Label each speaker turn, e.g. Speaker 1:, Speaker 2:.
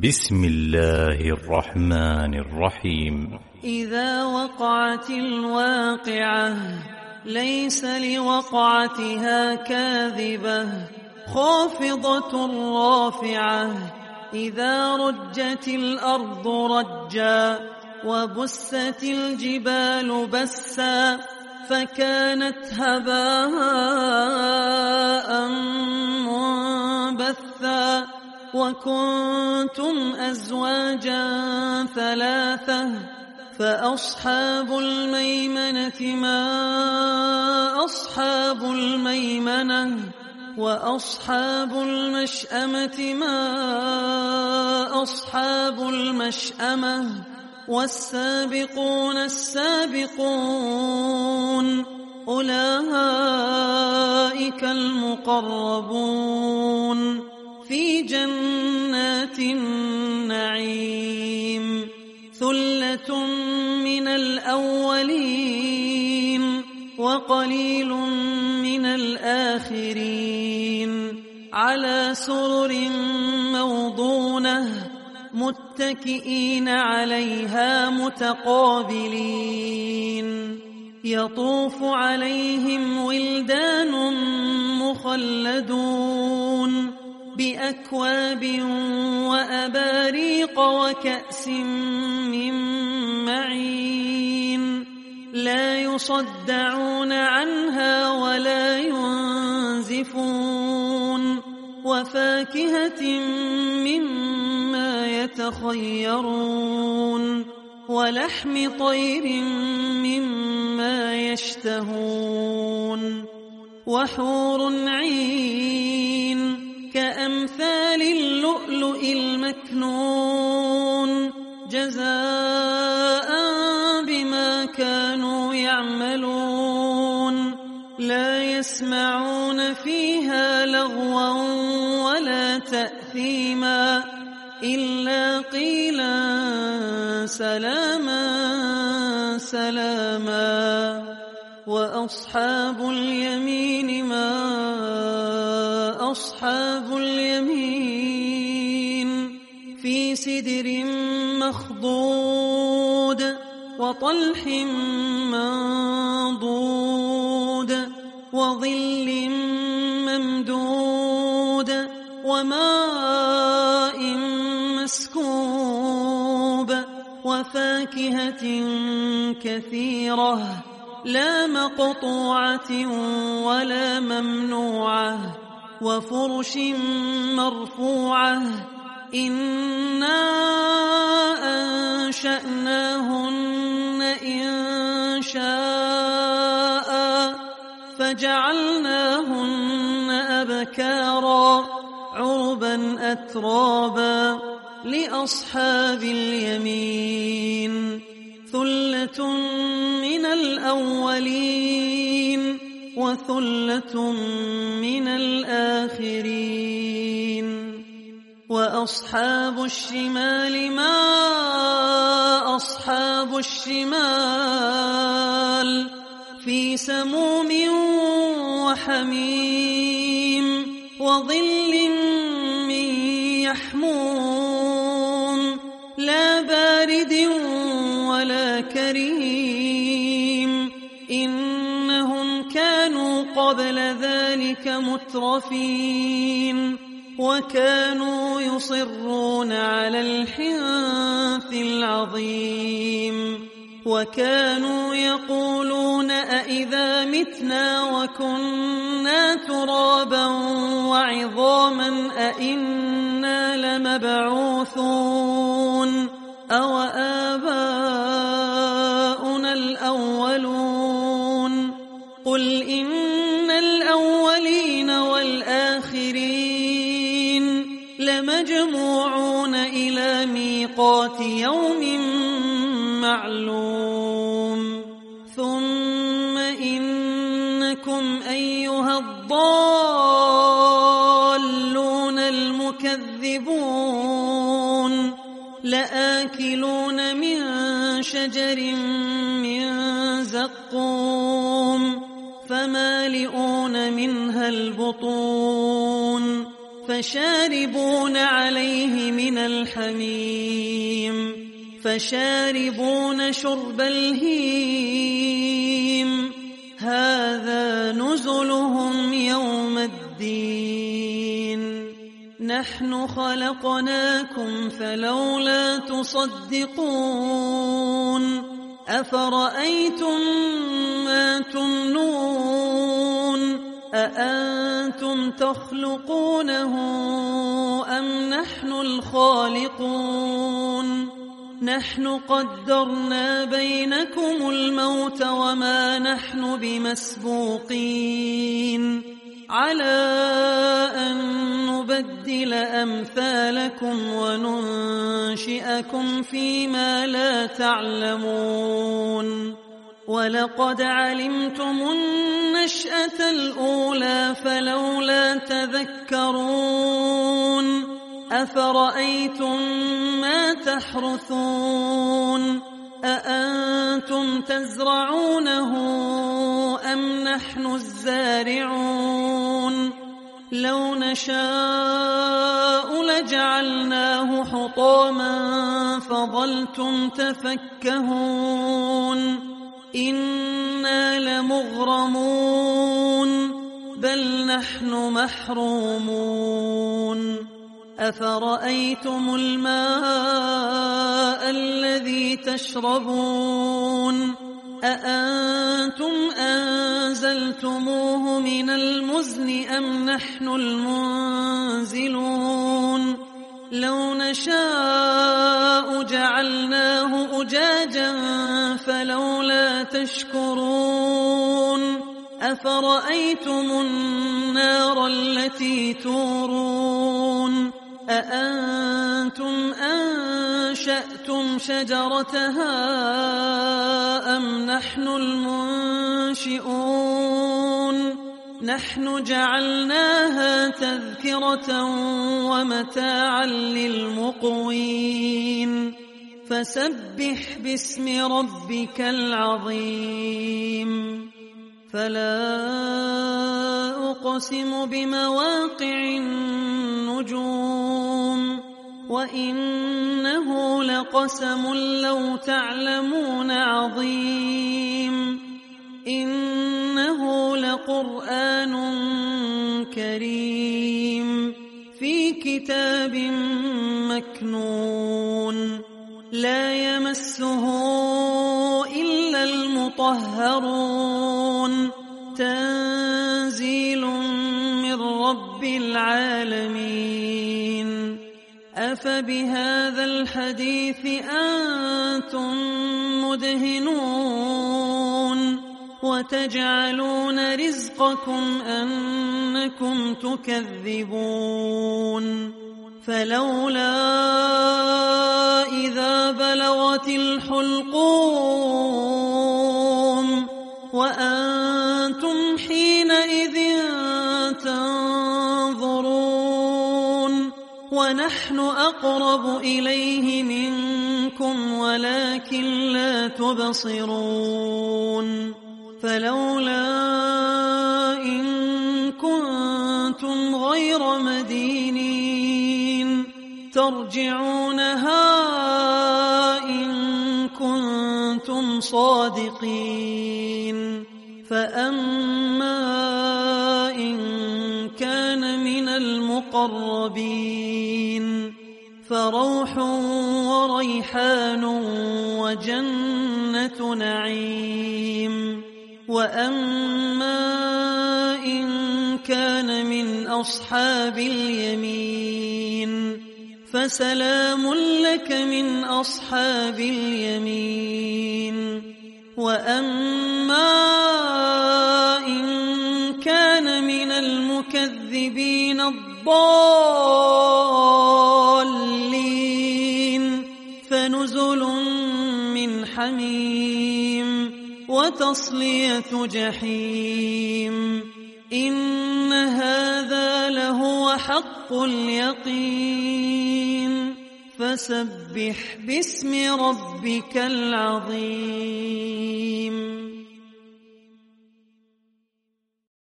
Speaker 1: بسم الله الرحمن الرحيم.
Speaker 2: إذا وقعت الواقعة ليس لوقعتها كاذبة خافضة رافعة إذا رجت الأرض رجا وبست الجبال بسا فكانت هباء منبثا وكنتم أزواجا ثلاثة فأصحاب الميمنة ما أصحاب الميمنة وأصحاب المشأمة ما أصحاب المشأمة والسابقون السابقون أولئك المقربون في جنات النعيم ثلة من الأولين وقليل من الآخرين على سرر موضونة متكئين عليها متقابلين يطوف عليهم ولدان مخلدون بأكواب وأباريق وكأس من معين لا يصدعون عنها ولا ينزفون وفاكهة مما يتخيرون ولحم طير مما يشتهون وحور عين كأمثال اللؤلؤ المكنون جزاء بما كانوا يعملون لا يسمعون فيها لغوا ولا تأثيما إلا قيلا سلاما سلاما وأصحاب اليمين ما أصحاب اليمين في سدر مخضود وطلح منضود وظل ممدود وماء مسكوب وفاكهة كثيرة لا مقطوعة ولا ممنوعة وفرش مرفوعة إنا أنشأناهن إنشاء فجعلناهن أبكارا عربا أترابا لأصحاب اليمين ثلة من الأولين وثلة من الآخرين وأصحاب الشمال ما أصحاب الشمال في سموم وحميم وظل من يحموم لا بارد ولا كريم إنهم كانوا قبل ذلك مترفين وكانوا يصرون على الحنث العظيم وكانوا يقولون أئذا متنا وكنا ترابا وعظاما أئنا لمبعوثون أو آباؤنا الأولون قل إن الأولين والآخرين لمجموعون إلى ميقات يوم معلوم ثم إنكم أيها الضالون المكذبون لآكلون من شجر من زقوم فمالئون منها البطون فشاربون عليه من الحميم فشاربون شرب الهيم هذا نزلهم يوم الدين نحن خلقناكم فلولا تصدقون أفرأيتم ما تمنون أأنتم تخلقونه أم نحن الخالقون نحن قدرنا بينكم الموت وما نحن بمسبوقين على أن نبدل أمثالكم وننشئكم فيما لا تعلمون ولقد علمتم النشأة الأولى فلولا تذكرون أفرأيتم ما تحرثون أأنتم تزرعونه أم نحن الزارعون لو نشاء لجعلناه حطاما فظلتم تفكهون إنا لمغرمون بل نحن محرومون أفرأيتم الماء الذي تشربون أأنتم أنزلتموه من المزن أم نحن المنزلون لو نشاء جعلناه أجاجا فلولا تشكرون أفرأيتم النار التي تورون أأنتم أنشأتم شجرتها أم نحن المنشئون نحن جعلناها تذكرة ومتاعا للمقوين فسبح باسم ربك العظيم فلا أقسم بمواقع النجوم وإنه لقسم لو تعلمون عظيم إنه لقرآن كريم في كتاب مكنون لا يمسه إلا المطهرون تنزيل من رب العالمين أفبهذا الحديث أنتم مدهنون وتجعلون رزقكم أنكم تكذبون فلولا إذا بلغت الحلقوم وأنتم حينئذ تنظرون ونحن أقرب إليه منكم ولكن لا تبصرون فلولا إن كنتم غير مدينين ترجعونها إن كنتم صادقين فأما إن كان من المقربين فروح وريحان وجنة نعيم وأما إن كان من أصحاب اليمين فسلام لك من أصحاب اليمين وأما إن كان من المكذبين الضالين فنزل من حميم وتصلية جحيم إن هذا لهو حق اليقين فسبح باسم ربك العظيم